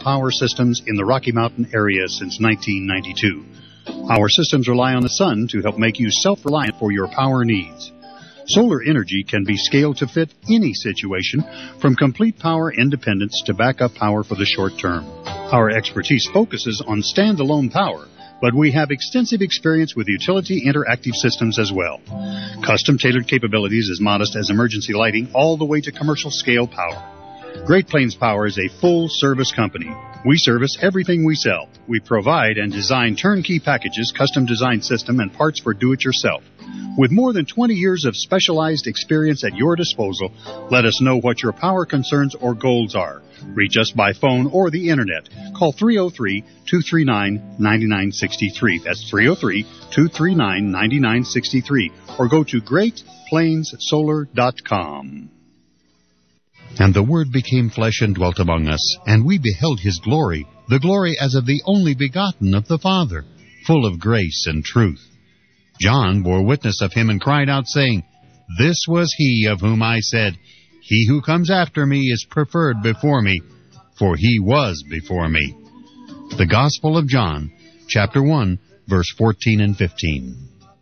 power systems in the Rocky Mountain area since 1992. Our systems rely on the sun to help make you self-reliant for your power needs. Solar energy can be scaled to fit any situation, from complete power independence to backup power for the short term. Our expertise focuses on standalone power, but we have extensive experience with utility interactive systems as well. Custom-tailored capabilities as modest as emergency lighting all the way to commercial-scale power. Great Plains Power is a full-service company. We service everything we sell. We provide and design turnkey packages, custom-designed system, and parts for do-it-yourself. With more than 20 years of specialized experience at your disposal, let us know what your power concerns or goals are. Reach us by phone or the Internet. Call 303-239-9963. That's 303-239-9963. Or go to GreatPlainsSolar.com. And the Word became flesh and dwelt among us, and we beheld His glory, the glory as of the only begotten of the Father, full of grace and truth. John bore witness of Him and cried out, saying, This was He of whom I said, He who comes after me is preferred before me, for He was before me. The Gospel of John, chapter 1, verse 14 and 15.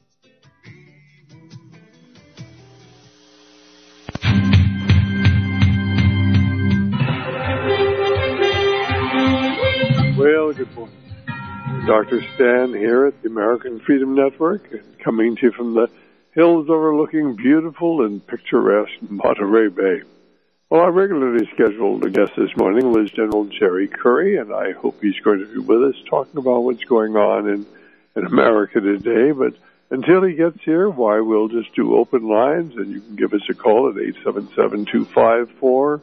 Well, good morning. Dr. Stan here at the American Freedom Network, coming to you from the hills overlooking beautiful and picturesque Monterey Bay. Well, our regularly scheduled guest this morning was General Jerry Curry, and I hope he's going to be with us talking about what's going on in America today. But until he gets here, why, we'll just do open lines, and you can give us a call at 877-254-7524.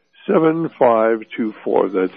That's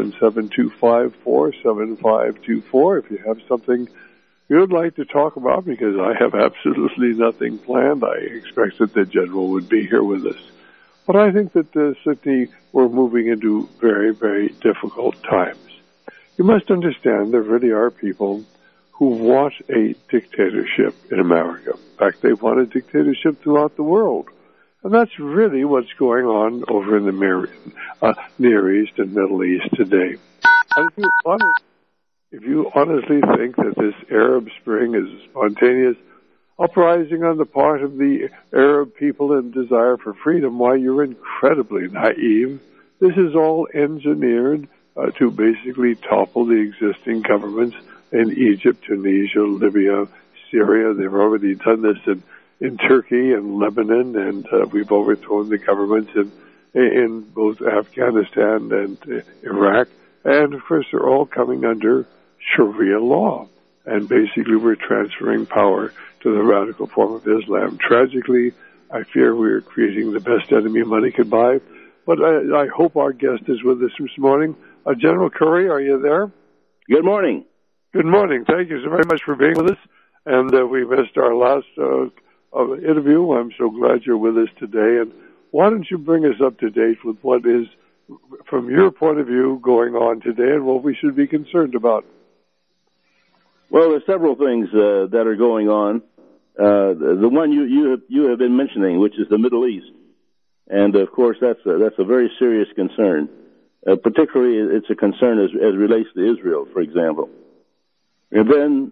877-254-7524. If you have something you would like to talk about, because I have absolutely nothing planned, I expected the General would be here with us. But I think that Sydney, we're moving into very, very difficult times. You must understand there really are people who want a dictatorship in America. In fact, they want a dictatorship throughout the world. And that's really what's going on over in the Near East and Middle East today. And if you honestly think that this Arab Spring is a spontaneous uprising on the part of the Arab people and desire for freedom, why, you're incredibly naive. This is all engineered to basically topple the existing governments in Egypt, Tunisia, Libya, Syria. They've already done this in Turkey and Lebanon, and we've overthrown the governments in both Afghanistan and Iraq. And, of course, they're all coming under Sharia law. And basically we're transferring power to the radical form of Islam. Tragically, I fear we're creating the best enemy money could buy. But I hope our guest is with us this morning. General Curry, are you there? Good morning. Good morning. Thank you so very much for being with us. And we missed our last interview. I'm so glad you're with us today. And why don't you bring us up to date with what is, from your point of view, going on today and what we should be concerned about? Well, there's several things that are going on. The one you have been mentioning, which is the Middle East, and of course that's a very serious concern. Particularly, it's a concern as relates to Israel, for example. And then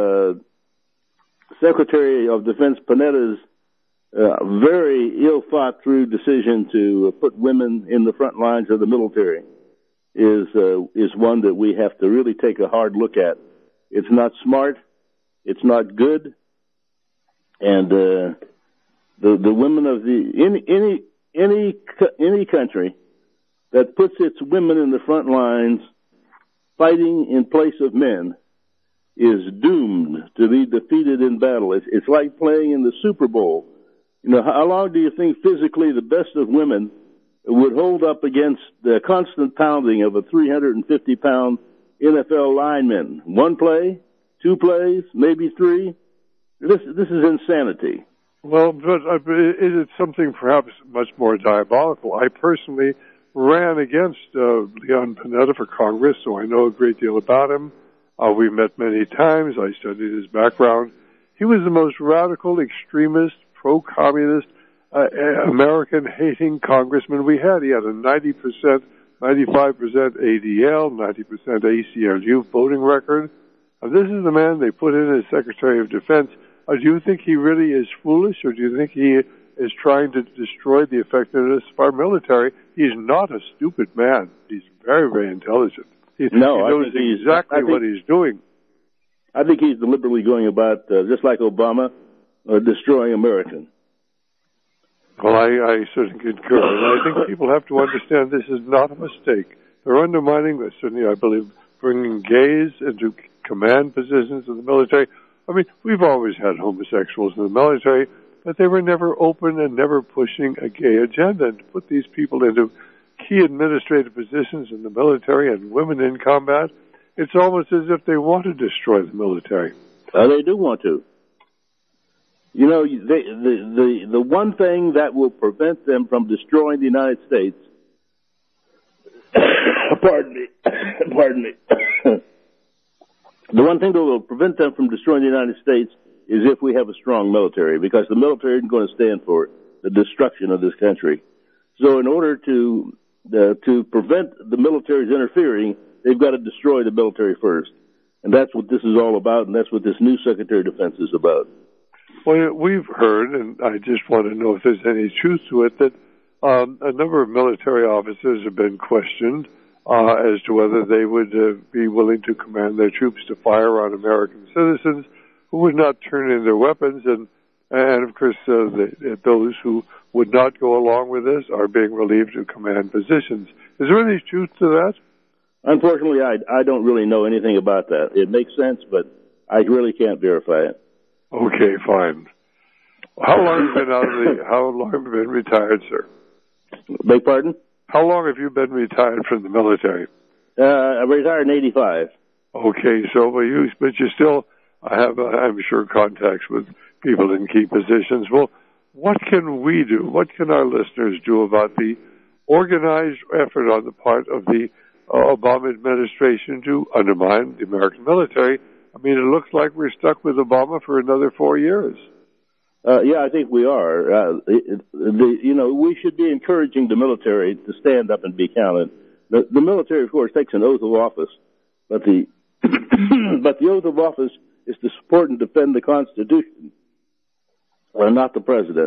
Secretary of Defense Panetta's very ill-thought-through decision to put women in the front lines of the military is one that we have to really take a hard look at. It's not smart. It's not good. And the women of any country that puts its women in the front lines fighting in place of men is doomed to be defeated in battle. It's like playing in the Super Bowl. You know, how long do you think physically the best of women would hold up against the constant pounding of a 350-pound NFL lineman? One play, two plays, maybe three. This is insanity. Well, but is it something perhaps much more diabolical? I personally ran against Leon Panetta for Congress, so I know a great deal about him. We met many times. I studied his background. He was the most radical, extremist, pro-communist, American-hating congressman we had. He had a 90% 95% ADL, 90% ACLU voting record. This is the man they put in as Secretary of Defense. Do you think he really is foolish, or do you think he is trying to destroy the effectiveness of our military? He's not a stupid man. He's very, very intelligent. He knows exactly what he's doing. I think he's deliberately going about, just like Obama, destroying Americans. Well, I certainly concur. And I think people have to understand this is not a mistake. They're undermining, certainly I believe, bringing gays into command positions in the military. I mean, we've always had homosexuals in the military, but they were never open and never pushing a gay agenda. And to put these people into key administrative positions in the military and women in combat, it's almost as if they want to destroy the military. They do want to. You know, the one thing that will prevent them from destroying the United States, pardon me, the one thing that will prevent them from destroying the United States is if we have a strong military, because the military isn't going to stand for the destruction of this country. So in order to prevent the military's interfering, they've got to destroy the military first. And that's what this is all about, and that's what this new Secretary of Defense is about. Well, we've heard, and I just want to know if there's any truth to it, that a number of military officers have been questioned as to whether they would be willing to command their troops to fire on American citizens who would not turn in their weapons, and of course those who would not go along with this are being relieved of command positions. Is there any truth to that? Unfortunately, I don't really know anything about that. It makes sense, but I really can't verify it. Okay, fine. How long have you been retired, sir? Beg pardon? How long have you been retired from the military? I retired in 85. Okay, so but you still have, I'm sure, contacts with people in key positions. Well, what can we do? What can our listeners do about the organized effort on the part of the Obama administration to undermine the American military? I mean, it looks like we're stuck with Obama for another 4 years. Yeah, I think we are. We should be encouraging the military to stand up and be counted. The military, of course, takes an oath of office, but the but the oath of office is to support and defend the Constitution, not the president.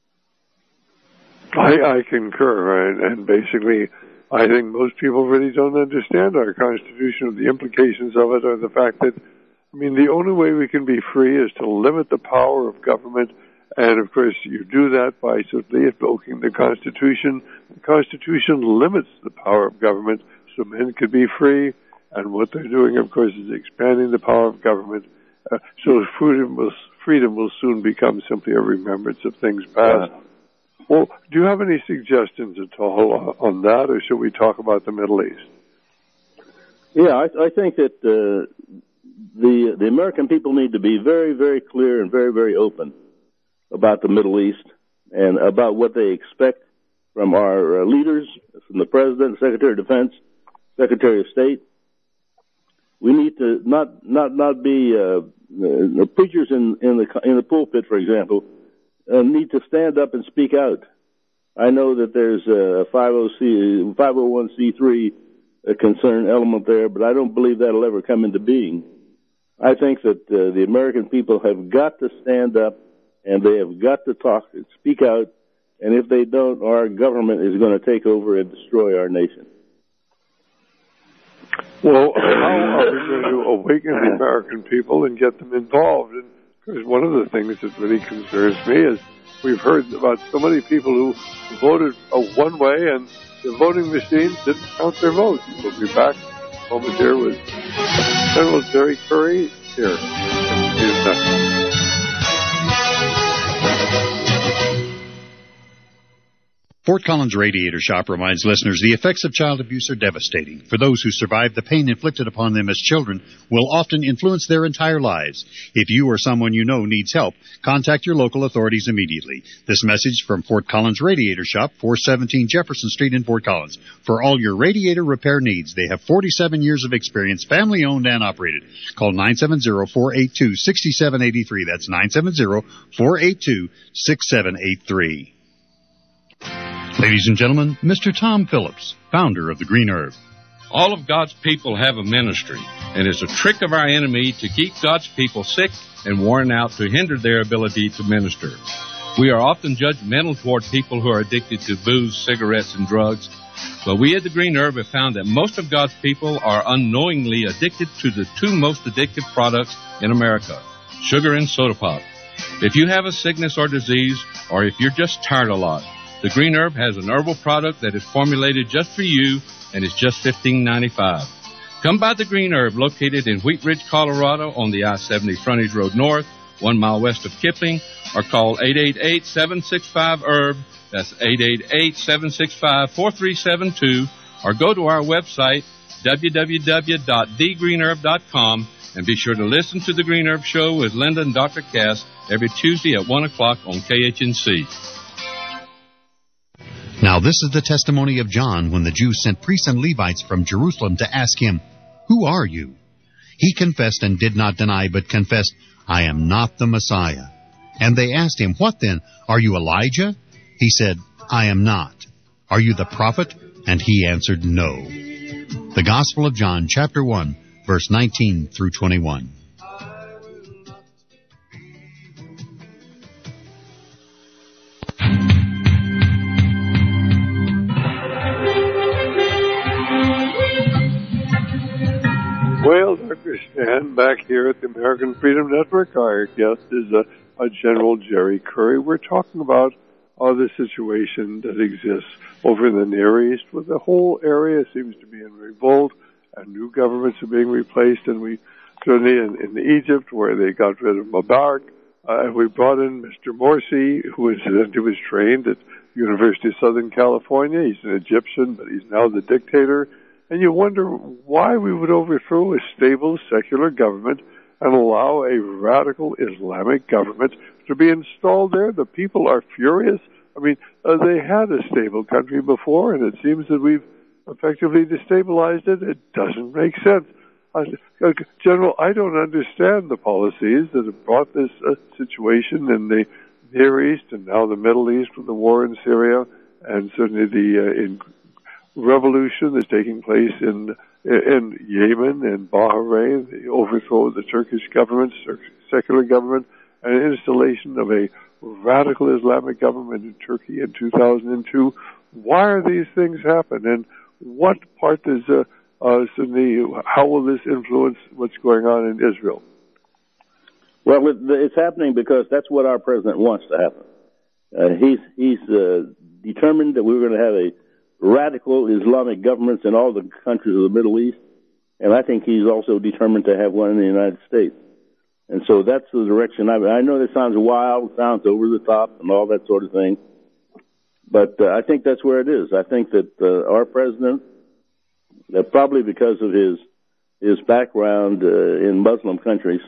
I concur, and basically, I think most people really don't understand our Constitution, the implications of it, or the fact that, I mean, the only way we can be free is to limit the power of government, and of course you do that by simply invoking the Constitution. The Constitution limits the power of government so men could be free, and what they're doing, of course, is expanding the power of government, so freedom will soon become simply a remembrance of things past. Well, do you have any suggestions at all on that, or should we talk about the Middle East? Yeah, I think that the American people need to be very, very clear and very, very open about the Middle East and about what they expect from our leaders, from the President, Secretary of Defense, Secretary of State. We need to not be preachers in the pulpit, for example, need to stand up and speak out. I know that there's a 501c3 concern element there, but I don't believe that'll ever come into being. I think that the American people have got to stand up, and they have got to talk and speak out, and if they don't, our government is going to take over and destroy our nation. Well, how are we going to awaken the American people and get them involved? And because one of the things that really concerns me is we've heard about so many people who voted one way and the voting machines didn't count their votes. We'll be back over here with General Jerry Curry here. Fort Collins Radiator Shop reminds listeners the effects of child abuse are devastating. For those who survive, the pain inflicted upon them as children will often influence their entire lives. If you or someone you know needs help, contact your local authorities immediately. This message from Fort Collins Radiator Shop, 417 Jefferson Street in Fort Collins. For all your radiator repair needs, they have 47 years of experience, family-owned and operated. Call 970-482-6783. That's 970-482-6783. Ladies and gentlemen, Mr. Tom Phillips, founder of the Green Herb. All of God's people have a ministry, and it's a trick of our enemy to keep God's people sick and worn out to hinder their ability to minister. We are often judgmental toward people who are addicted to booze, cigarettes, and drugs, but we at the Green Herb have found that most of God's people are unknowingly addicted to the two most addictive products in America, sugar and soda pop. If you have a sickness or disease, or if you're just tired a lot, the Green Herb has an herbal product that is formulated just for you, and it's just $15.95. Come by the Green Herb, located in Wheat Ridge, Colorado, on the I-70 Frontage Road North, 1 mile west of Kipling, or call 888-765-HERB. That's 888-765-4372, or go to our website, www.thegreenherb.com, and be sure to listen to the Green Herb Show with Linda and Dr. Cass every Tuesday at 1 o'clock on KHNC. Now this is the testimony of John when the Jews sent priests and Levites from Jerusalem to ask him, "Who are you?" He confessed and did not deny, but confessed, "I am not the Messiah." And they asked him, "What then? Are you Elijah?" He said, "I am not." "Are you the prophet?" And he answered, "No." The Gospel of John, chapter 1, verse 19 through 21. Well, Dr. Stan, back here at the American Freedom Network, our guest is General Jerry Curry. We're talking about the situation that exists over in the Near East, where the whole area seems to be in revolt, and new governments are being replaced, and we certainly in Egypt, where they got rid of Mubarak, we brought in Mr. Morsi, who incidentally was trained at University of Southern California. He's an Egyptian, but he's now the dictator. And you wonder why we would overthrow a stable secular government and allow a radical Islamic government to be installed there. The people are furious. I mean, they had a stable country before, and it seems that we've effectively destabilized it. It doesn't make sense. General, I don't understand the policies that have brought this situation in the Near East and now the Middle East with the war in Syria, and certainly the revolution that's taking place in Yemen and Bahrain, the overthrow of the Turkish government, secular government, and installation of a radical Islamic government in Turkey in 2002. Why are these things happen? And what part does Sunni, how will this influence what's going on in Israel? Well, it's happening because that's what our president wants to happen. He's determined that we're going to have a radical Islamic governments in all the countries of the Middle East, and I think he's also determined to have one in the United States. And so that's the direction. I know that sounds wild, sounds over the top, and all that sort of thing, but I think that's where it is. I think that our president, that probably because of his background in Muslim countries,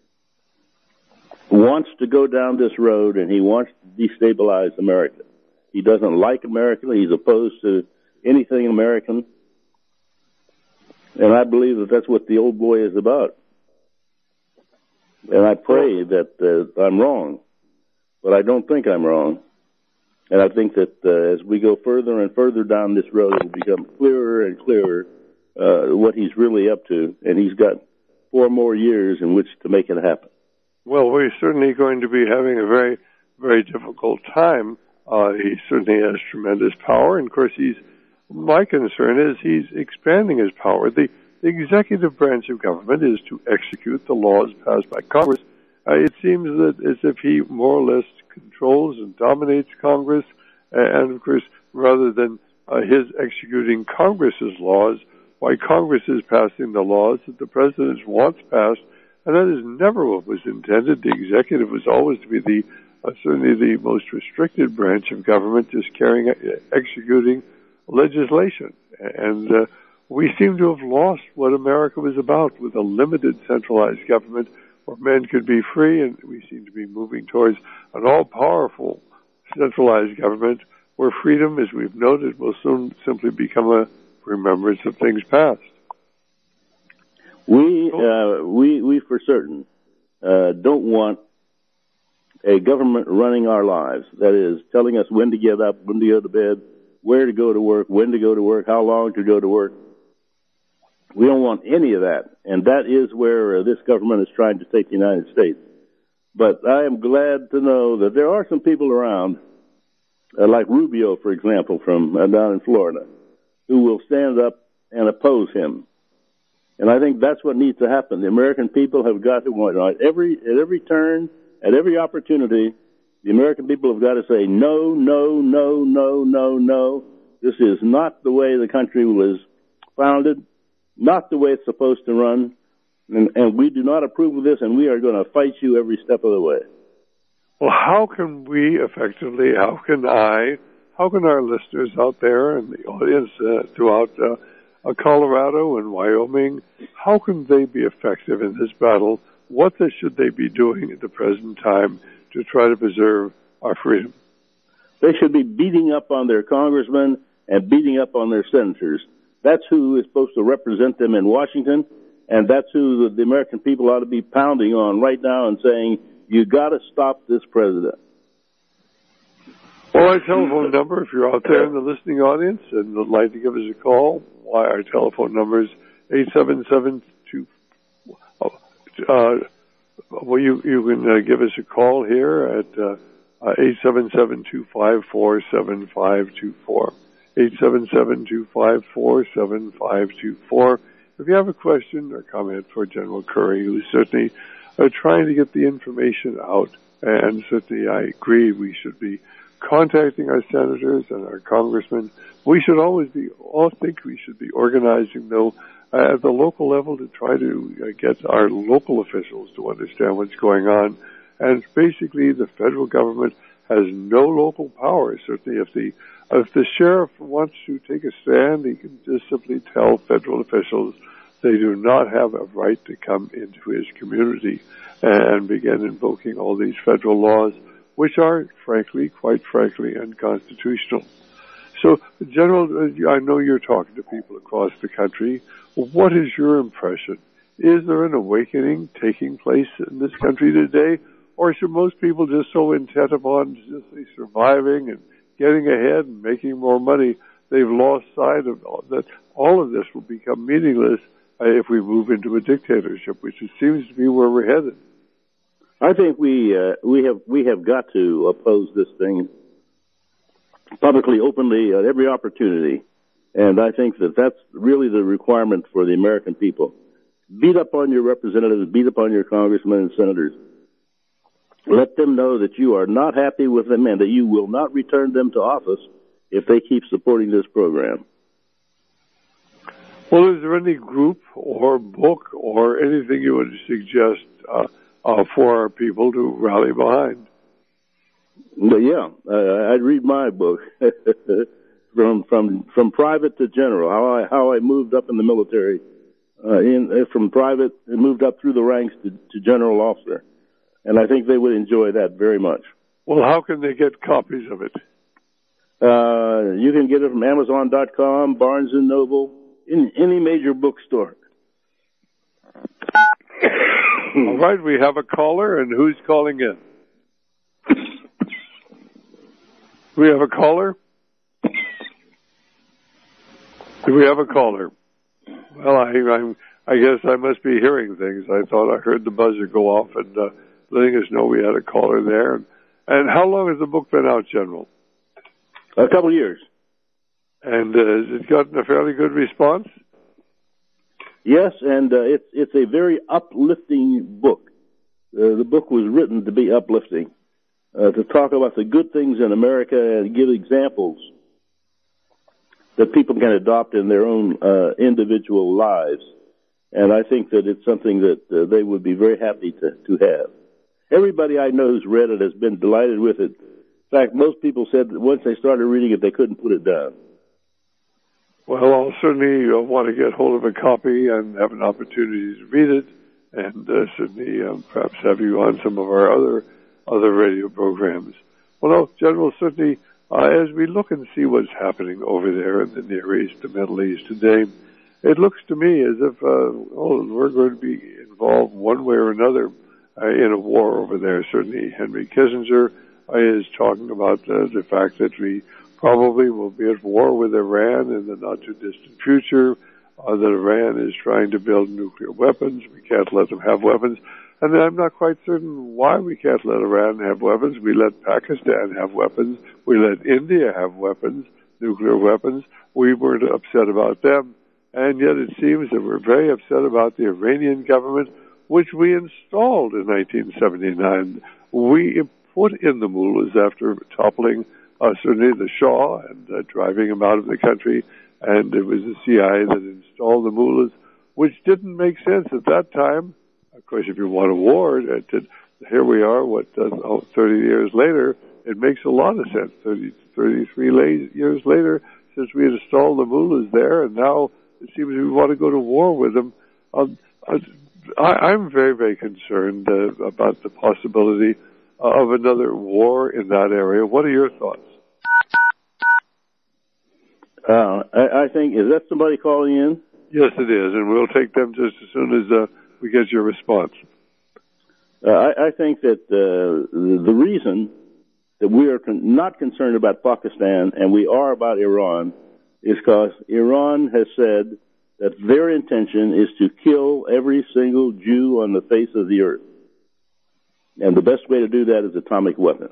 wants to go down this road, and he wants to destabilize America. He doesn't like America. He's opposed to anything American. And I believe that that's what the old boy is about. And I pray that I'm wrong. But I don't think I'm wrong. And I think that as we go further and further down this road, it will become clearer and clearer what he's really up to. And he's got 4 more years in which to make it happen. Well, we're certainly going to be having a very, very difficult time. He certainly has tremendous power, and of course my concern is he's expanding his power. The executive branch of government is to execute the laws passed by Congress. It seems that as if he more or less controls and dominates Congress, and of course, rather than his executing Congress's laws, why Congress is passing the laws that the president wants passed, and that is never what was intended. The executive was always to be certainly the most restricted branch of government, just executing legislation. And we seem to have lost what America was about, with a limited centralized government where men could be free, and we seem to be moving towards an all-powerful centralized government where freedom, as we've noted, will soon simply become a remembrance of things past. We for certain don't want a government running our lives, that is, telling us when to get up, when to go to bed, where to go to work, when to go to work, how long to go to work. We don't want any of that, and that is where this government is trying to take the United States. But I am glad to know that there are some people around, like Rubio, for example, from down in Florida, who will stand up and oppose him. And I think that's what needs to happen. The American people have got to, at every turn, at every opportunity, the American people have got to say, no, no, no, no, no, no. This is not the way the country was founded, not the way it's supposed to run, and we do not approve of this, and we are going to fight you every step of the way. Well, how can we effectively, how can our listeners out there and the audience throughout Colorado and Wyoming, how can they be effective in this battle? What should they be doing at the present time to try to preserve our freedom? They should be beating up on their congressmen and beating up on their senators. That's who is supposed to represent them in Washington, and that's who the American people ought to be pounding on right now and saying, you got to stop this president. Well, our telephone number, if you're out there in the listening audience and would like to give us a call, our telephone number is 877-2... well, you can give us a call here at 877-254-7524. 877-254-7524. If you have a question or comment for General Curry, who's certainly trying to get the information out, and certainly I agree we should be contacting our senators and our congressmen. We should all think we should be organizing, though, at the local level to try to get our local officials to understand what's going on. And basically, the federal government has no local power. Certainly, if the sheriff wants to take a stand, he can just simply tell federal officials they do not have a right to come into his community and begin invoking all these federal laws, which are, quite frankly, unconstitutional. So, General, I know you're talking to people across the country. What is your impression? Is there an awakening taking place in this country today? Or should most people just so intent upon just surviving and getting ahead and making more money, they've lost sight of that all of this will become meaningless if we move into a dictatorship, which it seems to be where we're headed? I think we have got to oppose this thing publicly, openly, at every opportunity. And I think that's really the requirement for the American people. Beat up on your representatives, beat up on your congressmen and senators. Let them know that you are not happy with them and that you will not return them to office if they keep supporting this program. Well, is there any group or book or anything you would suggest for our people to rally behind? Yeah, I'd read my book, from private to general. How I moved up in the military, from private and moved up through the ranks to general officer, and I think they would enjoy that very much. Well, how can they get copies of it? You can get it from Amazon.com, Barnes and Noble, in any major bookstore. All right, we have a caller, and who's calling in? Do we have a caller? Do we have a caller? Well, I guess I must be hearing things. I thought I heard the buzzer go off and letting us know we had a caller there. And how long has the book been out, General? A couple of years. And has it gotten a fairly good response? Yes, and it's a very uplifting book. The book was written to be uplifting, to talk about the good things in America and give examples that people can adopt in their own individual lives. And I think that it's something that they would be very happy to have. Everybody I know who's read it has been delighted with it. In fact, most people said that once they started reading it, they couldn't put it down. Well, I'll certainly want to get hold of a copy and have an opportunity to read it, and certainly perhaps have you on some of our other radio programs. Well, no, General, certainly as we look and see what's happening over there in the Near East, the Middle East today, it looks to me as if we're going to be involved one way or another in a war over there. Certainly Henry Kissinger is talking about the fact that we probably will be at war with Iran in the not-too-distant future, that Iran is trying to build nuclear weapons. We can't let them have weapons. And I'm not quite certain why we can't let Iran have weapons. We let Pakistan have weapons. We let India have weapons, nuclear weapons. We weren't upset about them. And yet it seems that we're very upset about the Iranian government, which we installed in 1979. We put in the mullahs after toppling certainly the Shah and driving him out of the country. And it was the CIA that installed the mullahs, which didn't make sense at that time. Of course, if you want a war, here we are, 30 years later, it makes a lot of sense. 33 years later, since we installed the mullahs there, and now it seems we want to go to war with them. I'm very, very concerned about the possibility of another war in that area. What are your thoughts? I think, is that somebody calling in? Yes, it is, and we'll take them just as soon as we get your response. I think that the reason that we are not concerned about Pakistan and we are about Iran is because Iran has said that their intention is to kill every single Jew on the face of the earth. And the best way to do that is atomic weapon.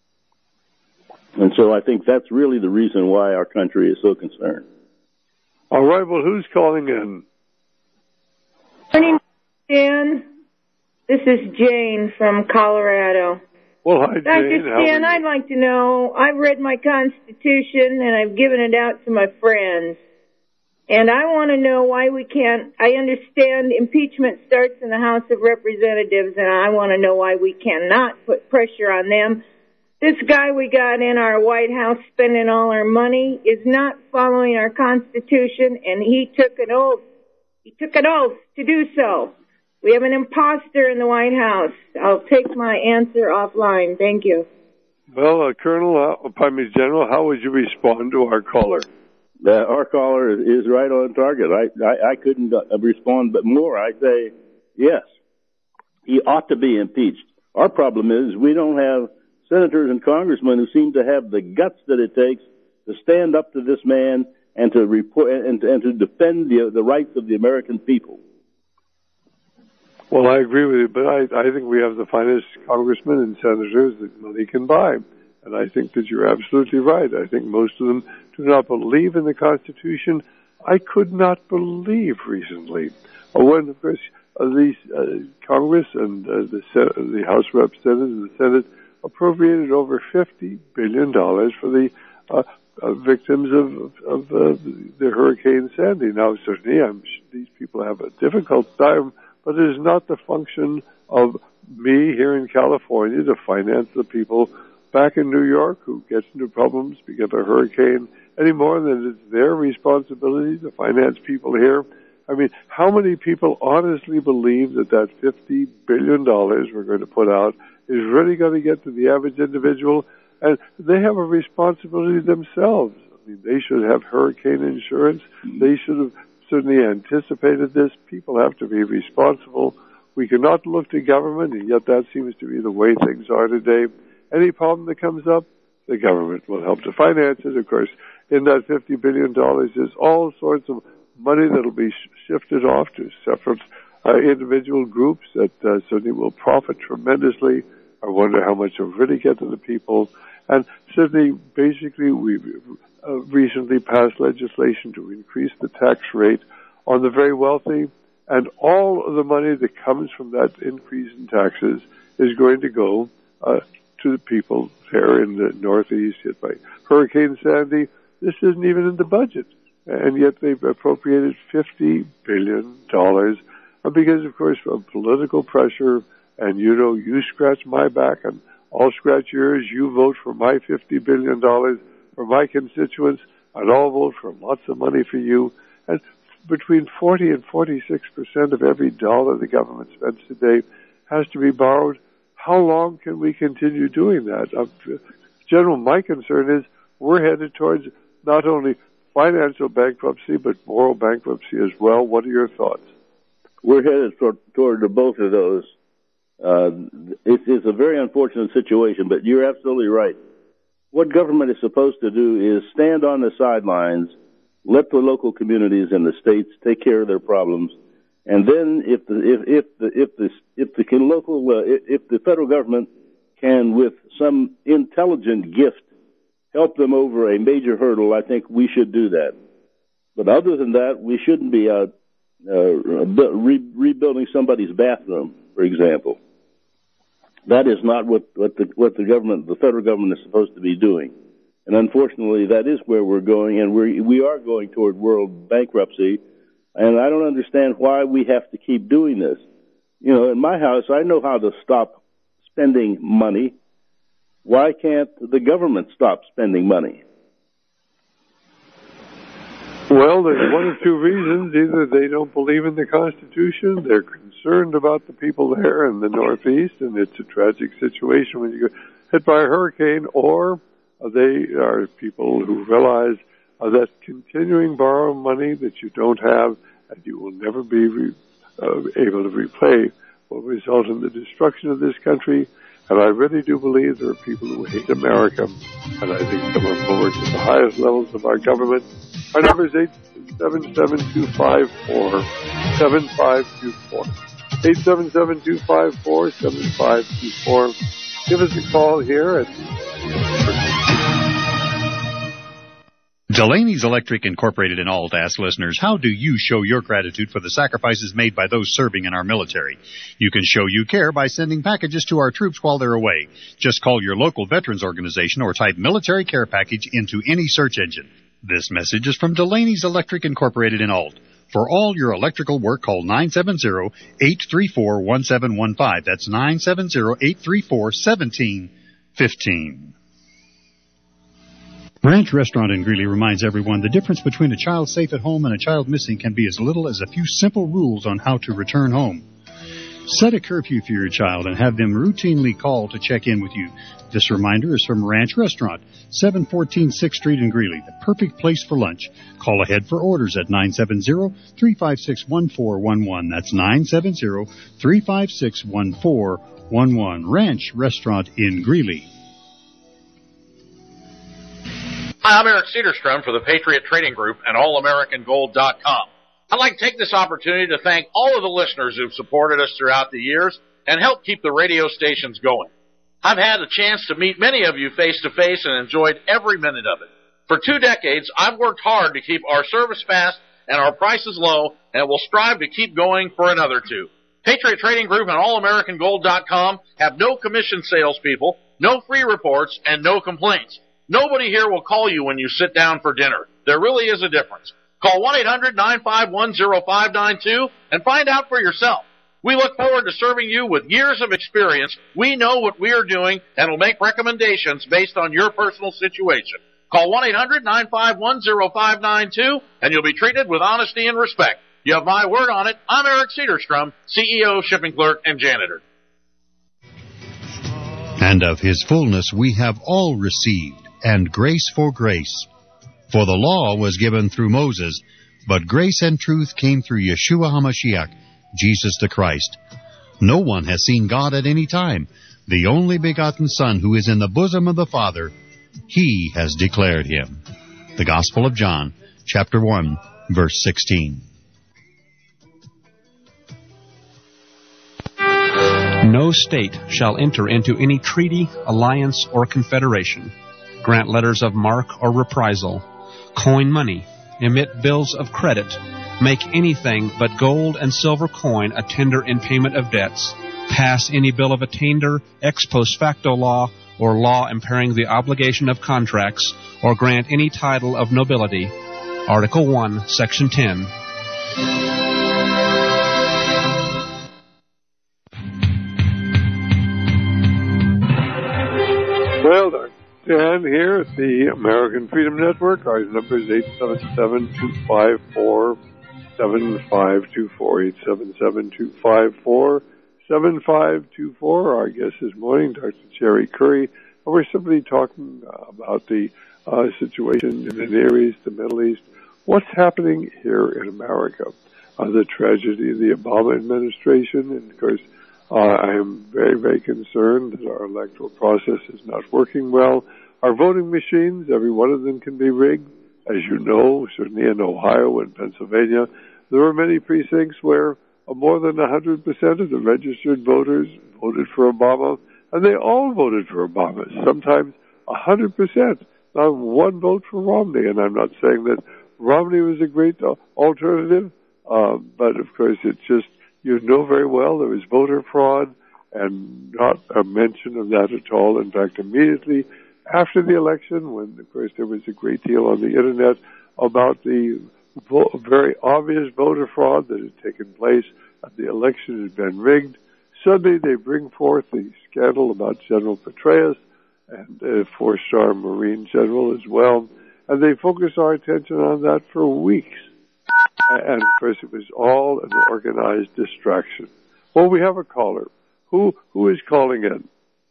And so I think that's really the reason why our country is so concerned. All right, well, who's calling in? Morning, Dan. This is Jane from Colorado. Well, hi, Jane. Dr. Stan, I'd like to know, I've read my Constitution and I've given it out to my friends. And I want to know why we can't, I understand impeachment starts in the House of Representatives, and I want to know why we cannot put pressure on them. This guy we got in our White House spending all our money is not following our Constitution, and he took an oath. He took an oath to do so. We have an imposter in the White House. I'll take my answer offline. Thank you. Well, General, how would you respond to our caller? Our caller is right on target. I couldn't respond but more. I say, yes, he ought to be impeached. Our problem is we don't have senators and congressmen who seem to have the guts that it takes to stand up to this man and to report and to defend the rights of the American people. Well, I agree with you, but I think we have the finest congressmen and senators that money can buy. And I think that you're absolutely right. I think most of them do not believe in the Constitution. I could not believe recently when, of course, these Congress and the House of Representatives and the Senate appropriated over $50 billion for the victims of the Hurricane Sandy. Now, certainly, these people have a difficult time, but it is not the function of me here in California to finance the people back in New York who gets into problems because of a hurricane any more than it's their responsibility to finance people here. I mean, how many people honestly believe that $50 billion we're going to put out is really going to get to the average individual? And they have a responsibility themselves. I mean, they should have hurricane insurance. They should have certainly anticipated this. People have to be responsible. We cannot look to government, and yet that seems to be the way things are today. Any problem that comes up, the government will help to finance it. Of course, in that $50 billion, there's all sorts of money that will be shifted off to separate individual groups that certainly will profit tremendously. I wonder how much will really get to the people. And certainly, basically, we've recently passed legislation to increase the tax rate on the very wealthy, and all of the money that comes from that increase in taxes is going to go to the people there in the Northeast hit by Hurricane Sandy. This isn't even in the budget, and yet they've appropriated $50 billion because, of course, of political pressure. And, you scratch my back and I'll scratch yours. You vote for my $50 billion for my constituents, and I'll vote for lots of money for you. And between 40 and 46% of every dollar the government spends today has to be borrowed. How long can we continue doing that? General, my concern is we're headed towards not only financial bankruptcy, but moral bankruptcy as well. What are your thoughts? We're headed toward both of those. It's a very unfortunate situation, but you're absolutely right. what government is supposed to do is stand on the sidelines, let the local communities and the states take care of their problems, and then if the federal government can, with some intelligent gift, help them over a major hurdle, I think we should do that. But other than that, we shouldn't be out rebuilding somebody's bathroom, for example. That is not what the government, the federal government, is supposed to be doing. And unfortunately, that is where we're going, and we are going toward world bankruptcy. And I don't understand why we have to keep doing this. You know, in my house, I know how to stop spending money. Why can't the government stop spending money? Well, there's one of two reasons. Either they don't believe in the Constitution, they're concerned about the people there in the Northeast, and it's a tragic situation when you get hit by a hurricane, or they are people who realize that continuing borrow money that you don't have and you will never be able to repay will result in the destruction of this country. And I really do believe there are people who hate America, and I think some of them work at the highest levels of our government. Our number is 877-254-7524. 877-254-7524. Give us a call here at Delaney's Electric Incorporated in Alt asks listeners, how do you show your gratitude for the sacrifices made by those serving in our military? You can show you care by sending packages to our troops while they're away. Just call your local veterans organization or type Military Care Package into any search engine. This message is from Delaney's Electric Incorporated in Alt. For all your electrical work, call 970-834-1715. That's 970-834-1715. Ranch Restaurant in Greeley reminds everyone the difference between a child safe at home and a child missing can be as little as a few simple rules on how to return home. Set a curfew for your child and have them routinely call to check in with you. This reminder is from Ranch Restaurant, 714 6th Street in Greeley, the perfect place for lunch. Call ahead for orders at 970-356-1411. That's 970-356-1411. Ranch Restaurant in Greeley. Hi, I'm Eric Cedarstrom for the Patriot Trading Group and AllAmericanGold.com. I'd like to take this opportunity to thank all of the listeners who've supported us throughout the years and helped keep the radio stations going. I've had a chance to meet many of you face-to-face and enjoyed every minute of it. For 2 decades, I've worked hard to keep our service fast and our prices low, and will strive to keep going for another 2. Patriot Trading Group and AllAmericanGold.com have no commission salespeople, no free reports, and no complaints. Nobody here will call you when you sit down for dinner. There really is a difference. Call 1-800-951-0592 and find out for yourself. We look forward to serving you with years of experience. We know what we are doing and will make recommendations based on your personal situation. Call 1-800-951-0592 and you'll be treated with honesty and respect. You have my word on it. I'm Eric Cedarstrom, CEO, Shipping Clerk, and Janitor. And of his fullness we have all received, and grace for grace. For the law was given through Moses, but grace and truth came through Yeshua HaMashiach, Jesus the Christ. No one has seen God at any time. The only begotten Son who is in the bosom of the Father, He has declared Him. The Gospel of John, chapter 1, verse 16. No state shall enter into any treaty, alliance, or confederation, grant letters of marque or reprisal, coin money, emit bills of credit, make anything but gold and silver coin a tender in payment of debts, pass any bill of attainder, ex post facto law, or law impairing the obligation of contracts, or grant any title of nobility. Article 1, Section 10. Well, Dr. Dan here at the American Freedom Network. Our number is 877-254-7524, 877-254-7524. Our guest this morning, Dr. Jerry Curry. And we're simply talking about the situation in the Near East, the Middle East. What's happening here in America? The tragedy of the Obama administration, and of course, I am very, very concerned that our electoral process is not working well. Our voting machines, every one of them can be rigged. As you know, certainly in Ohio and Pennsylvania, there are many precincts where more than 100% of the registered voters voted for Obama, and they all voted for Obama, sometimes 100%. Not one vote for Romney, and I'm not saying that Romney was a great alternative, but of course it's just, you know very well there was voter fraud, and not a mention of that at all. In fact, immediately after the election, when, of course, there was a great deal on the Internet about the very obvious voter fraud that had taken place, and the election had been rigged, suddenly they bring forth the scandal about General Petraeus and a four-star Marine general as well, and they focused our attention on that for weeks. And, of course, it was all an organized distraction. Well, we have a caller. Who is calling in?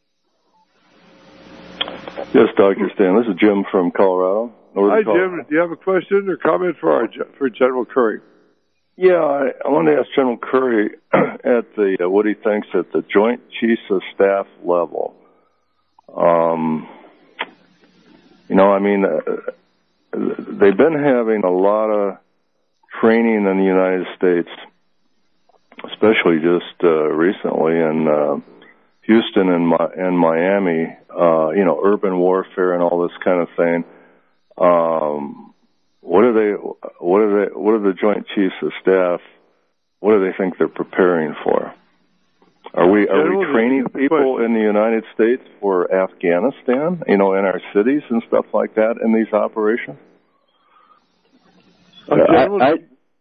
Yes, Dr. Stan. This is Jim from Colorado. Hi, Jim. Do you have a question or comment for General Curry? Yeah, I want to ask General Curry at the what he thinks at the Joint Chiefs of Staff level. They've been having a lot of training in the United States, especially just recently in Houston and Miami, urban warfare and all this kind of thing. What are the Joint Chiefs of Staff? What do they think they're preparing for? Are we training people in the United States for Afghanistan, in our cities and stuff like that in these operations? I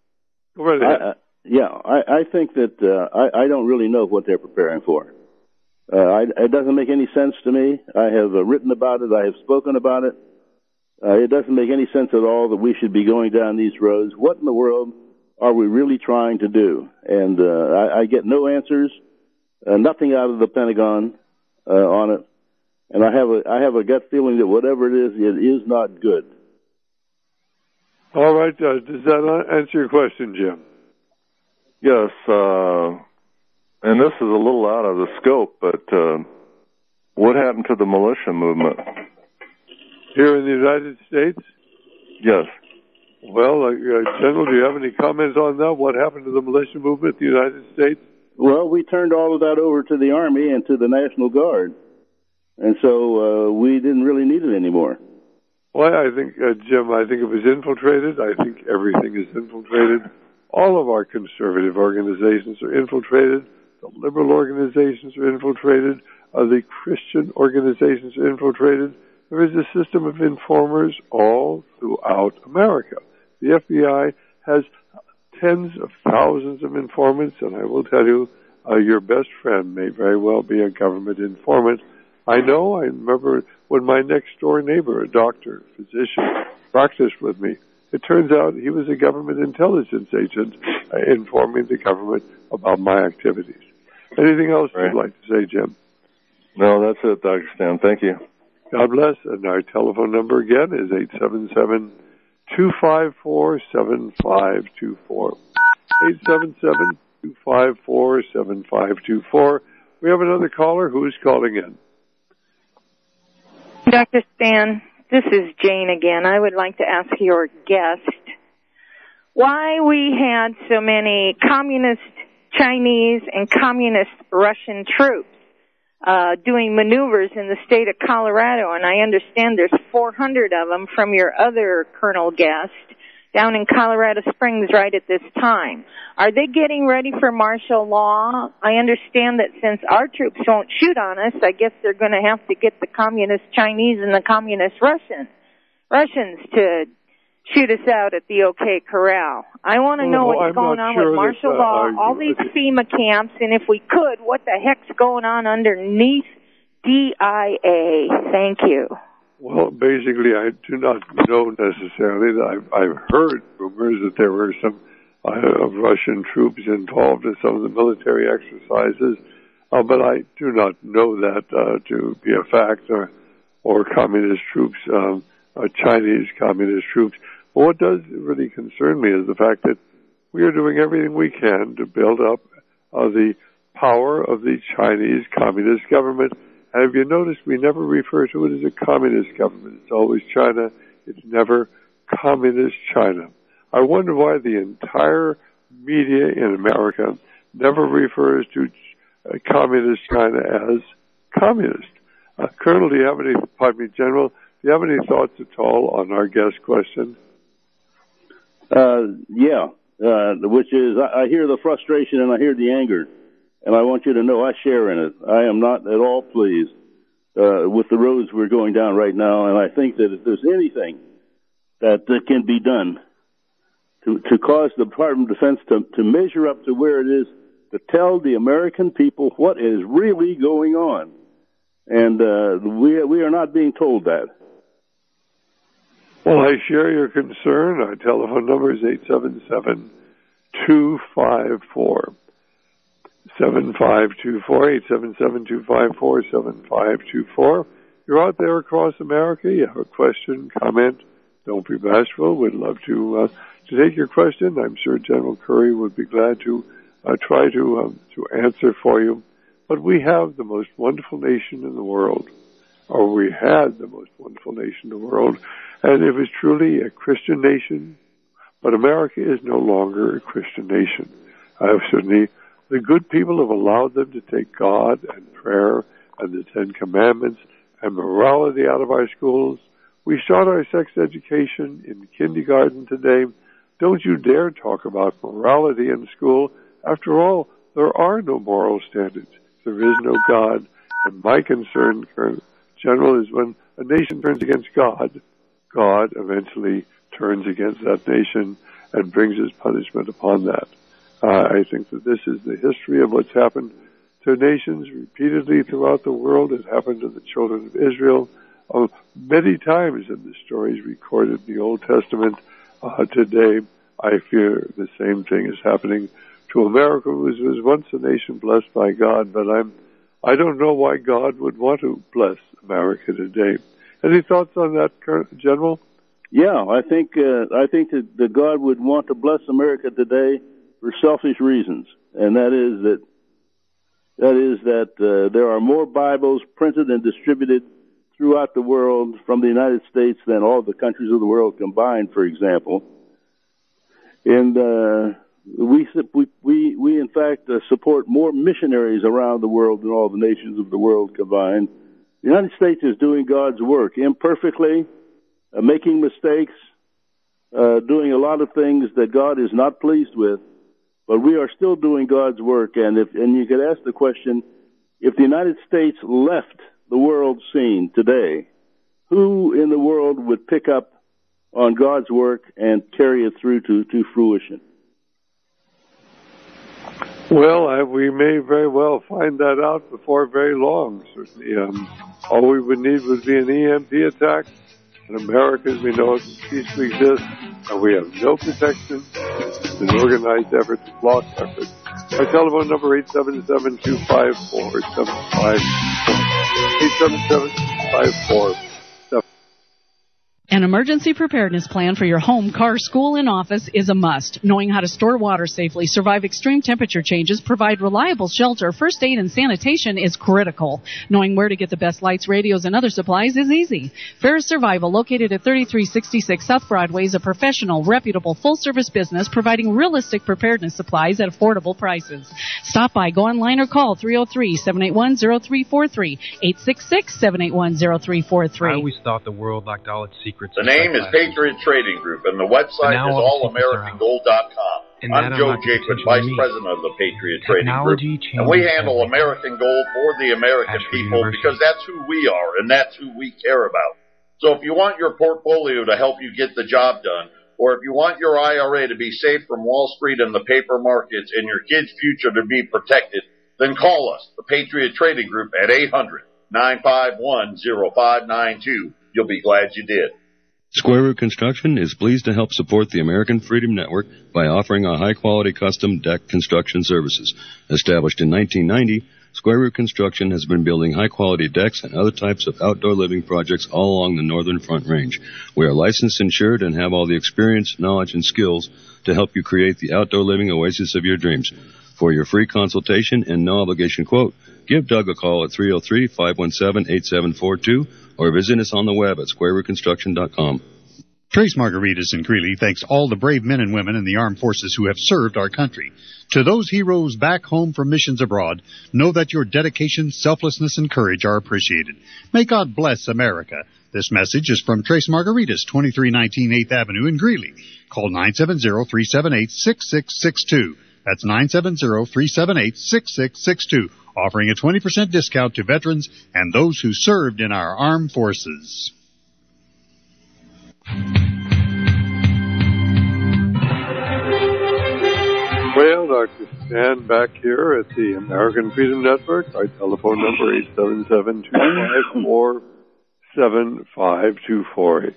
think that I don't really know what they're preparing for. It doesn't make any sense to me. I have written about it. I have spoken about it. It doesn't make any sense at all that we should be going down these roads. What in the world are we really trying to do? And I get no answers, nothing out of the Pentagon on it. And I have a gut feeling that whatever it is not good. All right. Does that answer your question, Jim? Yes. And this is a little out of the scope, but what happened to the militia movement? Here in the United States? Yes. Well, General, do you have any comments on that? What happened to the militia movement in the United States? Well, we turned all of that over to the Army and to the National Guard. And so we didn't really need it anymore. Well, I think, Jim, I think it was infiltrated. I think everything is infiltrated. All of our conservative organizations are infiltrated. The liberal organizations are infiltrated. The Christian organizations are infiltrated. There is a system of informers all throughout America. The FBI has tens of thousands of informants, and I will tell you, your best friend may very well be a government informant. I remember when my next-door neighbor, a doctor, physician, practiced with me. It turns out he was a government intelligence agent informing the government about my activities. Anything else you'd like to say, Jim? No, that's it, Dr. Stan. Thank you. God bless. And our telephone number again is 877-254-7524. 877-254-7524. We have another caller who is calling in. Dr. Stan, this is Jane again. I would like to ask your guest why we had so many communist Chinese and communist Russian troops doing maneuvers in the state of Colorado, and I understand there's 400 of them from your other Colonel guest down in Colorado Springs right at this time. Are they getting ready for martial law? I understand that since our troops won't shoot on us, I guess they're going to have to get the communist Chinese and the communist Russians to shoot us out at the OK Corral. I want to know what's going on with martial law, all these FEMA camps, and if we could, what the heck's going on underneath DIA? Thank you. Well, basically, I do not know necessarily. I've heard rumors that there were some Russian troops involved in some of the military exercises, but I do not know that to be a fact, or communist troops, Chinese communist troops. But what does really concern me is the fact that we are doing everything we can to build up the power of the Chinese communist government, Have you noticed we never refer to it as a communist government? It's always China. It's never communist China. I wonder why the entire media in America never refers to communist China as communist. Colonel, General, do you have any thoughts at all on our guest question? Which is, I hear the frustration and I hear the anger, and I want you to know I share in it. I am not at all pleased with the roads we're going down right now, and I think that if there's anything that can be done to cause the Department of Defense to measure up to where it is, to tell the American people what is really going on. And we are not being told that. Well, I share your concern. Our telephone number is 877-254-7524, 877-254-7524. You're out there across America. You have a question, comment. Don't be bashful. We'd love to take your question. I'm sure General Curry would be glad to try to answer for you. But we have the most wonderful nation in the world, or we had the most wonderful nation in the world, and it was truly a Christian nation. But America is no longer a Christian nation. Certainly, the good people have allowed them to take God and prayer and the Ten Commandments and morality out of our schools. We start our sex education in kindergarten today. Don't you dare talk about morality in school. After all, there are no moral standards. There is no God. And my concern, General, is when a nation turns against God, God eventually turns against that nation and brings his punishment upon that. I think that this is the history of what's happened to nations repeatedly throughout the world. It happened to the children of Israel many times in the stories recorded in the Old Testament. Today, I fear the same thing is happening to America, which was once a nation blessed by God, but I don't know why God would want to bless America today. Any thoughts on that, General? Yeah, I think that God would want to bless America today for selfish reasons, and that is that there are more Bibles printed and distributed throughout the world from the United States than all the countries of the world combined, for example. And we in fact support more missionaries around the world than all the nations of the world combined. The United States is doing God's work imperfectly, making mistakes, doing a lot of things that God is not pleased with, but we are still doing God's work. And you could ask the question, if the United States left the world scene today, who in the world would pick up on God's work and carry it through to fruition? Well, we may very well find that out before very long. Certainly, all we would need would be an EMP attack. In America, as we know it, cease to exist, and we have no protection. It's an organized effort to block effort. Our telephone number 877-254-7524. 877-254-7524. An emergency preparedness plan for your home, car, school, and office is a must. Knowing how to store water safely, survive extreme temperature changes, provide reliable shelter, first aid, and sanitation is critical. Knowing where to get the best lights, radios, and other supplies is easy. Ferris Survival, located at 3366 South Broadway, is a professional, reputable, full-service business providing realistic preparedness supplies at affordable prices. Stop by, go online, or call 303-781-0343, 866-781-0343. I always thought the world lacked all its secrets. The name is Patriot Trading Group, and the website is allamericangold.com. I'm Joe Jaquin, Vice President of the Patriot Trading Group, and we handle American gold for the American people because that's who we are and that's who we care about. So if you want your portfolio to help you get the job done, or if you want your IRA to be safe from Wall Street and the paper markets and your kids' future to be protected, then call us, the Patriot Trading Group, at 800-951-0592. You'll be glad you did. Square Root Construction is pleased to help support the American Freedom Network by offering a high-quality custom deck construction services. Established in 1990, Square Root Construction has been building high-quality decks and other types of outdoor living projects all along the Northern Front Range. We are licensed, insured, and have all the experience, knowledge, and skills to help you create the outdoor living oasis of your dreams. For your free consultation and no obligation quote, give Doug a call at 303-517-8742 or visit us on the web at squarerootconstruction.com. Trace Margaritas in Greeley thanks all the brave men and women in the armed forces who have served our country. To those heroes back home from missions abroad, know that your dedication, selflessness, and courage are appreciated. May God bless America. This message is from Trace Margaritas, 2319 8th Avenue in Greeley. Call 970-378-6662. That's 970-378-6662. Offering a 20% discount to veterans and those who served in our armed forces. Well, Dr. Stan back here at the American Freedom Network. Our telephone number 877-254-7524.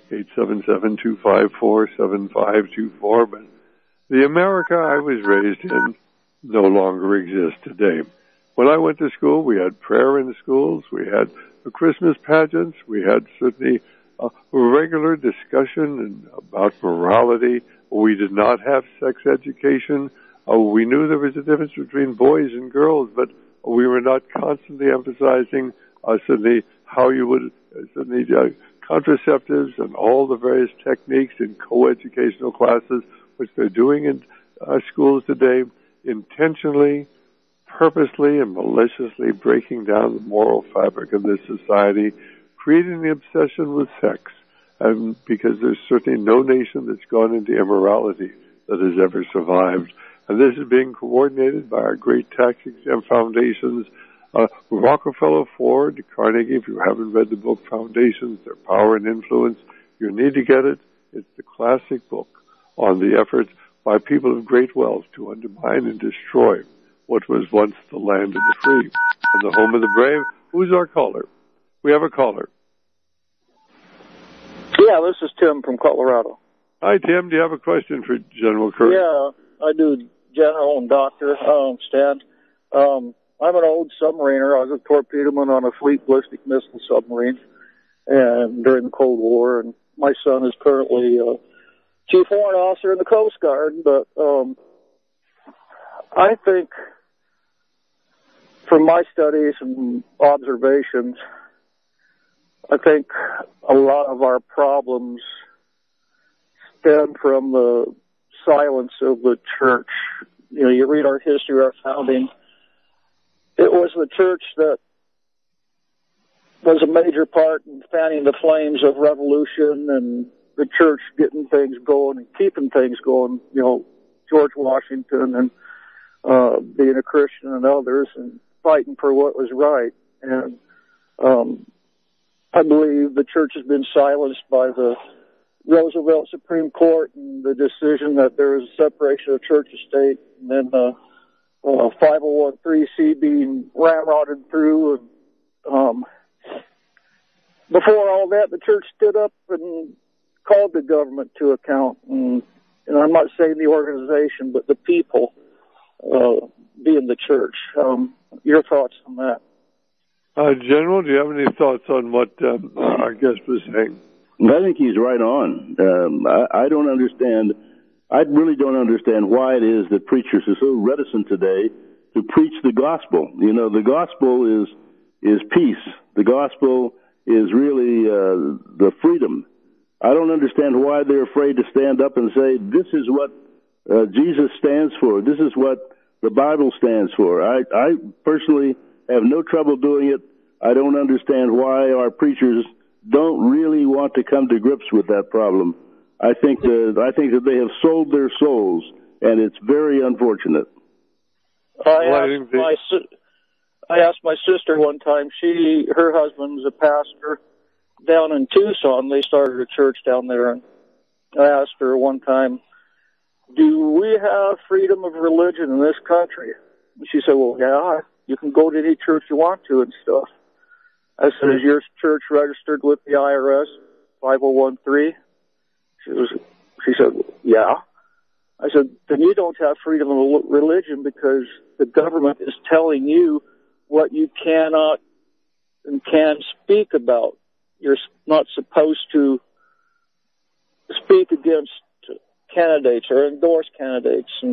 877-254-7524. But the America I was raised in no longer exists today. When I went to school, we had prayer in the schools. We had the Christmas pageants. We had certainly regular discussion about morality. We did not have sex education. We knew there was a difference between boys and girls, but we were not constantly emphasizing certainly how you would certainly contraceptives and all the various techniques in co-educational classes, which they're doing in schools today, intentionally, purposely, and maliciously breaking down the moral fabric of this society, creating the obsession with sex, because there's certainly no nation that's gone into immorality that has ever survived. And this is being coordinated by our great tax-exempt foundations, Rockefeller, Ford, Carnegie. If you haven't read the book Foundations, Their Power and Influence, you need to get it. It's the classic book on the efforts by people of great wealth to undermine and destroy what was once the land of the free and the home of the brave. Who's our caller? We have a caller. Yeah, this is Tim from Colorado. Hi, Tim. Do you have a question for General Curry? Yeah, I do, General and Doctor Stan. I'm an old submariner. I was a torpedoman on a fleet ballistic missile submarine and during the Cold War, and my son is currently Chief Warrant Officer in the Coast Guard. But I think from my studies and observations, I think a lot of our problems stem from the silence of the church. You know, you read our history, our founding. It was the church that was a major part in fanning the flames of revolution and the church getting things going and keeping things going. You know, George Washington and being a Christian and others and fighting for what was right. And I believe the church has been silenced by the Roosevelt Supreme Court and the decision that there is a separation of church and state, and then 501(c) being ramrodded through. And before all that, the church stood up and called the government to account. And I'm not saying the organization, but the people being the church. Your thoughts on that? General, do you have any thoughts on what our guest was saying? I think he's right on. I don't understand. I really don't understand why it is that preachers are so reticent today to preach the gospel. You know, the gospel is peace. The gospel is really the freedom. I don't understand why they're afraid to stand up and say, this is what Jesus stands for. This is what the Bible stands for. I personally have no trouble doing it. I don't understand why our preachers don't really want to come to grips with that problem. I think that they have sold their souls, and it's very unfortunate. I asked my sister one time. Her husband's a pastor down in Tucson. They started a church down there, and I asked her one time, "Do we have freedom of religion in this country?" And she said, "Well, yeah, you can go to any church you want to and stuff." I said, "Is your church registered with the IRS, 501(c)?" She said, "Yeah." I said, "Then you don't have freedom of religion because the government is telling you what you cannot and can speak about. You're not supposed to speak against candidates or endorse candidates and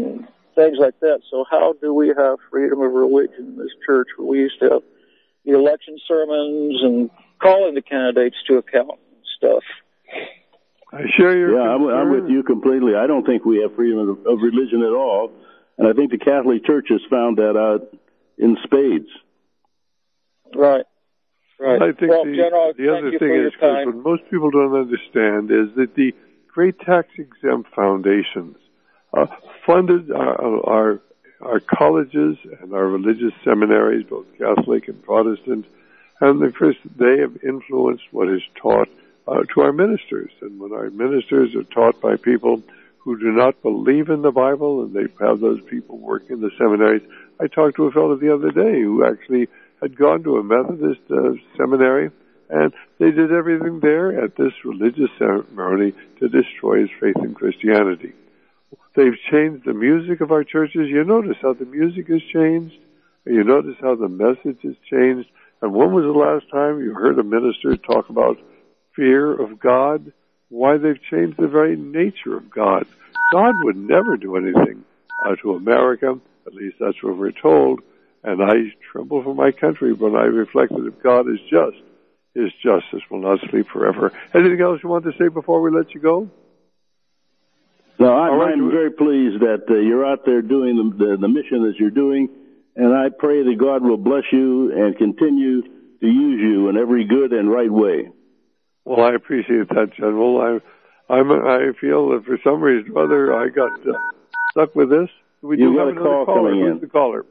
things like that. So how do we have freedom of religion in this church where we used to have the election sermons and calling the candidates to account and stuff? I share your concern. I'm with you completely. I don't think we have freedom of religion at all, and I think the Catholic Church has found that out in spades. Right. I think well, General, the other thing is, what most people don't understand is that the great tax-exempt foundations funded our colleges and our religious seminaries, both Catholic and Protestant, and of course they have influenced what is taught to our ministers. And when our ministers are taught by people who do not believe in the Bible, and they have those people work in the seminaries. I talked to a fellow the other day who actually had gone to a Methodist seminary, and they did everything there at this religious ceremony to destroy his faith in Christianity. They've changed the music of our churches. You notice how the music has changed. You notice how the message has changed. And when was the last time you heard a minister talk about fear of God? Why, they've changed the very nature of God. God would never do anything to America. At least that's what we're told. And I tremble for my country when I reflect that if God is just, his justice will not sleep forever. Anything else you want to say before we let you go? No, I'm very pleased that you're out there doing the mission that you're doing, and I pray that God will bless you and continue to use you in every good and right way. Well, I appreciate that, General. I feel that for some reason or other I got stuck with this. We do have another caller. Who's the caller?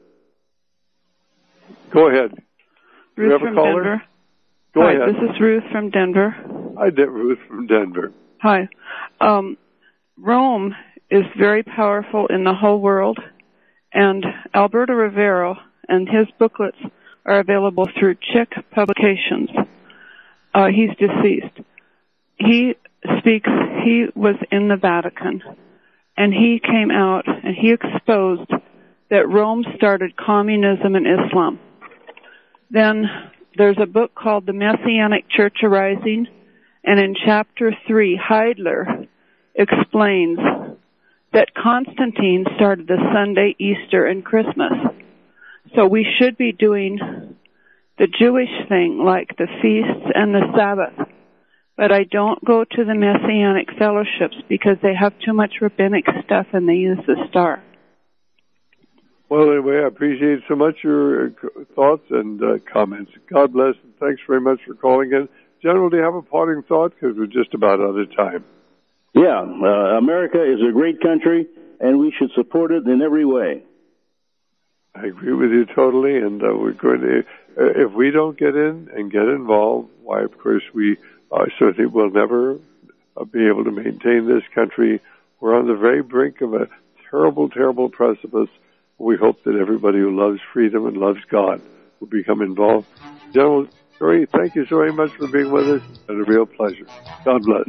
Go ahead. Ruth from Denver. Go ahead. This is Ruth from Denver. Hi, Ruth from Denver. Hi. Rome is very powerful in the whole world, and Alberto Rivero and his booklets are available through Chick Publications. He's deceased. He was in the Vatican, and he came out and he exposed that Rome started communism and Islam. Then there's a book called The Messianic Church Arising, and in chapter 3, Heidler explains that Constantine started the Sunday, Easter, and Christmas. So we should be doing the Jewish thing, like the feasts and the Sabbath. But I don't go to the Messianic fellowships because they have too much rabbinic stuff and they use the star. Well, anyway, I appreciate so much your thoughts and comments. God bless, and thanks very much for calling in. General, do you have a parting thought? Because we're just about out of time. Yeah, America is a great country, and we should support it in every way. I agree with you totally, and we're going to, if we don't get in and get involved, why, of course, we certainly will never be able to maintain this country. We're on the very brink of a terrible, terrible precipice. We hope that everybody who loves freedom and loves God will become involved. General Curry, thank you so very much for being with us. It's been a real pleasure. God bless.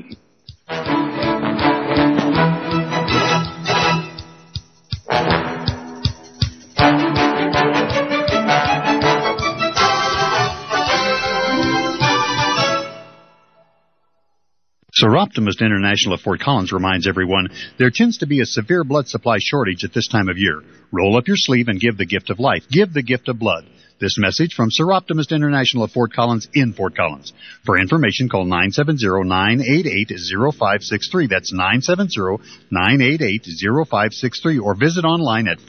Seroptimist International of Fort Collins reminds everyone there tends to be a severe blood supply shortage at this time of year. Roll up your sleeve and give the gift of life. Give the gift of blood. This message from Seroptimist International of Fort Collins in Fort Collins. For information, call 970-988-0563. That's 970-988-0563. Or visit online at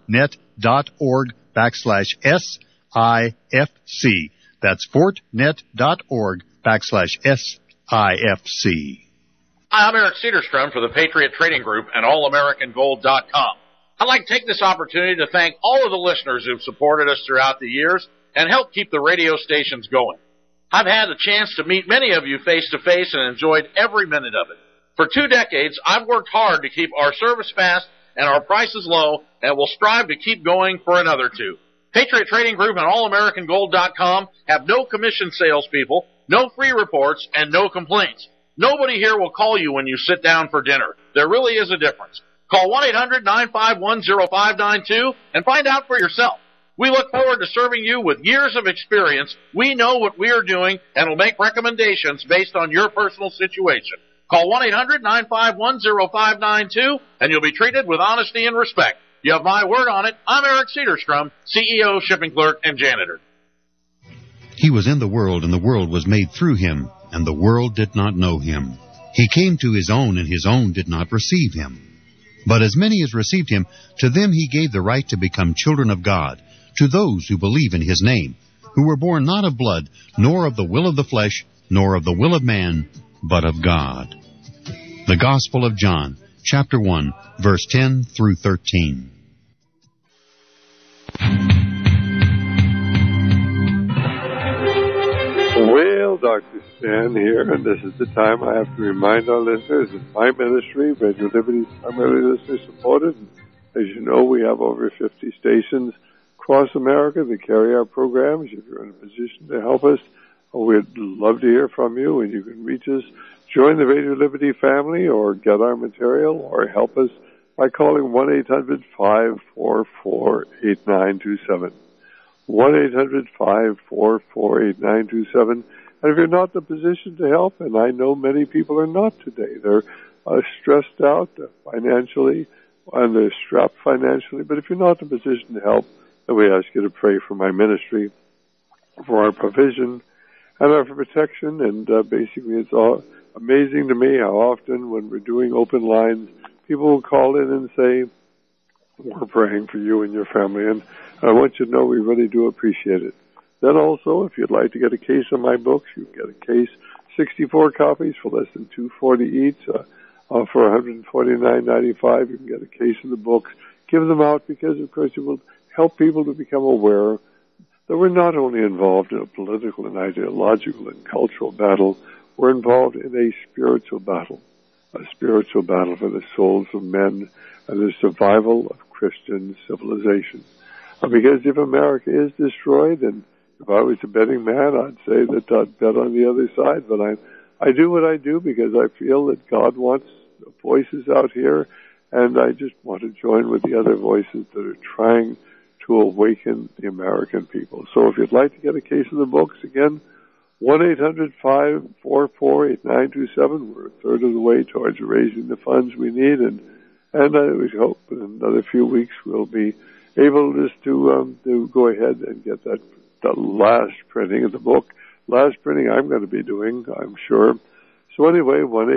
fortnet.org/SIFC. That's fortnet.org/SIFC. IFC. Hi, I'm Eric Cedarstrom for the Patriot Trading Group and AllAmericanGold.com. I'd like to take this opportunity to thank all of the listeners who've supported us throughout the years and helped keep the radio stations going. I've had a chance to meet many of you face-to-face and enjoyed every minute of it. For 2 decades, I've worked hard to keep our service fast and our prices low, and will strive to keep going for another 2. Patriot Trading Group and AllAmericanGold.com have no commission salespeople, no free reports, and no complaints. Nobody here will call you when you sit down for dinner. There really is a difference. Call 1-800-951-0592 and find out for yourself. We look forward to serving you with years of experience. We know what we are doing and will make recommendations based on your personal situation. Call 1-800-951-0592 and you'll be treated with honesty and respect. You have my word on it. I'm Eric Cedarstrom, CEO, shipping clerk, and janitor. He was in the world, and the world was made through him, and the world did not know him. He came to his own, and his own did not receive him. But as many as received him, to them he gave the right to become children of God, to those who believe in his name, who were born not of blood, nor of the will of the flesh, nor of the will of man, but of God. The Gospel of John, chapter 1, verse 10 through 13. Well, Dr. Stan here, and this is the time I have to remind our listeners that my ministry, Radio Liberty, is primarily listener-supported. As you know, we have over 50 stations across America that carry our programs. If you're in a position to help us, we'd love to hear from you, and you can reach us. Join the Radio Liberty family, or get our material, or help us by calling 1-800-544-8927. 1-800-544-8927. And if you're not in a position to help, and I know many people are not today, they're stressed out financially, and they're strapped financially, but if you're not in a position to help, then we ask you to pray for my ministry, for our provision, and our protection, and basically it's all amazing to me how often when we're doing open lines, people will call in and say, we're praying for you and your family, and I want you to know we really do appreciate it. Then also, if you'd like to get a case of my books, you can get a case, 64 copies for less than $240 each, for $149.95. You can get a case of the books. Give them out because, of course, it will help people to become aware that we're not only involved in a political and ideological and cultural battle, we're involved in a spiritual battle for the souls of men and the survival of Christian civilization. Because if America is destroyed, and if I was a betting man, I'd say that I'd bet on the other side. But I do what I do because I feel that God wants voices out here, and I just want to join with the other voices that are trying to awaken the American people. So if you'd like to get a case of the books, again, 1-800-544-8927. We're a third of the way towards raising the funds we need, and I would hope in another few weeks we'll be able just to go ahead and get the last printing of the book. Last printing I'm going to be doing, I'm sure. So anyway,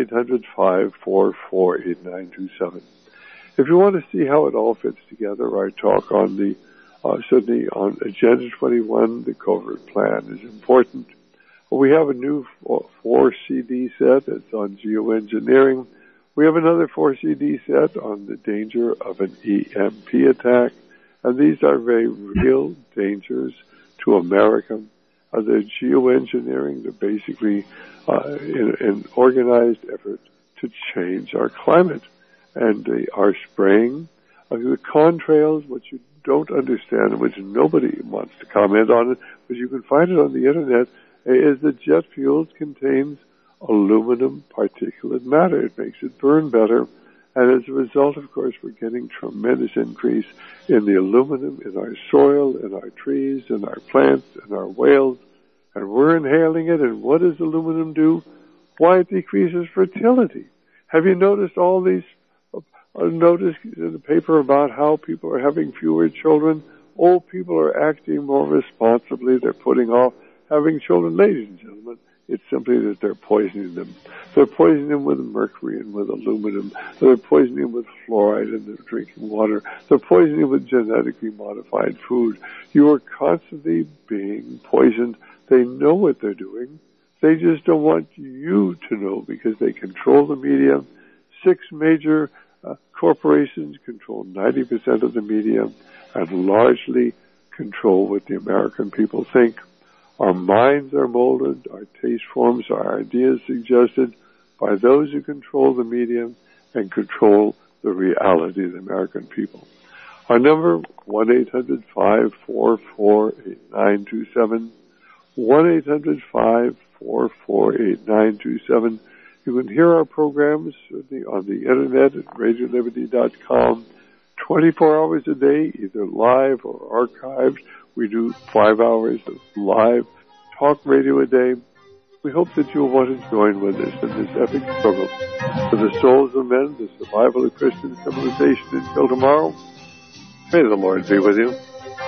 1-800-544-8927. If you want to see how it all fits together, I talk on the certainly on Agenda 21, the covert plan is important. We have a new 4-CD set that's on geoengineering. We have another 4-CD set on the danger of an EMP attack. And these are very real dangers to America. They're geoengineering. They're basically an organized effort to change our climate. And they are spraying the contrails, which you don't understand, and which nobody wants to comment on it, but you can find it on the Internet, is that jet fuels contains aluminum particulate matter. It makes it burn better. And as a result, of course, we're getting tremendous increase in the aluminum in our soil, in our trees, in our plants, in our whales, and we're inhaling it. And what does aluminum do? Why, it decreases fertility. Have you noticed all these? Notice in the paper about how people are having fewer children. Old people are acting more responsibly. They're putting off having children. Ladies and gentlemen, it's simply that they're poisoning them. They're poisoning them with mercury and with aluminum. They're poisoning them with fluoride in their drinking water. They're poisoning them with genetically modified food. You are constantly being poisoned. They know what they're doing. They just don't want you to know because they control the media. 6 major corporations control 90% of the media and largely control what the American people think. Our minds are molded, our taste forms, our ideas suggested by those who control the media and control the reality of the American people. Our number, 1-800-544-8927, 1-800-544-8927. You can hear our programs on the Internet at RadioLiberty.com 24 hours a day, either live or archived. We do 5 hours of live talk radio a day. We hope that you'll want to join with us in this epic struggle for the souls of men, the survival of Christian civilization until tomorrow. May the Lord be with you.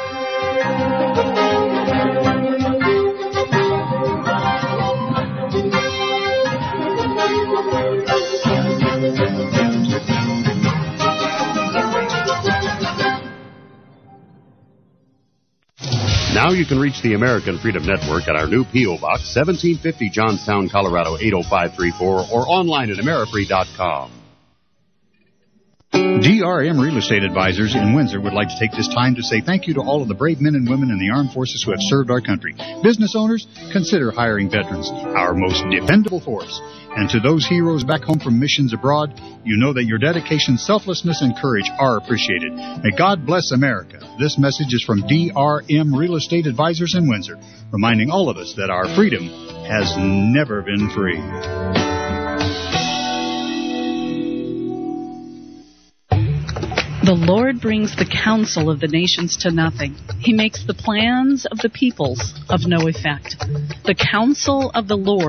Now you can reach the American Freedom Network at our new P.O. Box, 1750 Johnstown, Colorado, 80534, or online at amerifree.com. DRM Real Estate Advisors in Windsor would like to take this time to say thank you to all of the brave men and women in the armed forces who have served our country. Business owners, consider hiring veterans, our most dependable force. And to those heroes back home from missions abroad, you know that your dedication, selflessness, and courage are appreciated. May God bless America. This message is from DRM Real Estate Advisors in Windsor, reminding all of us that our freedom has never been free. The Lord brings the counsel of the nations to nothing. He makes the plans of the peoples of no effect. The counsel of the Lord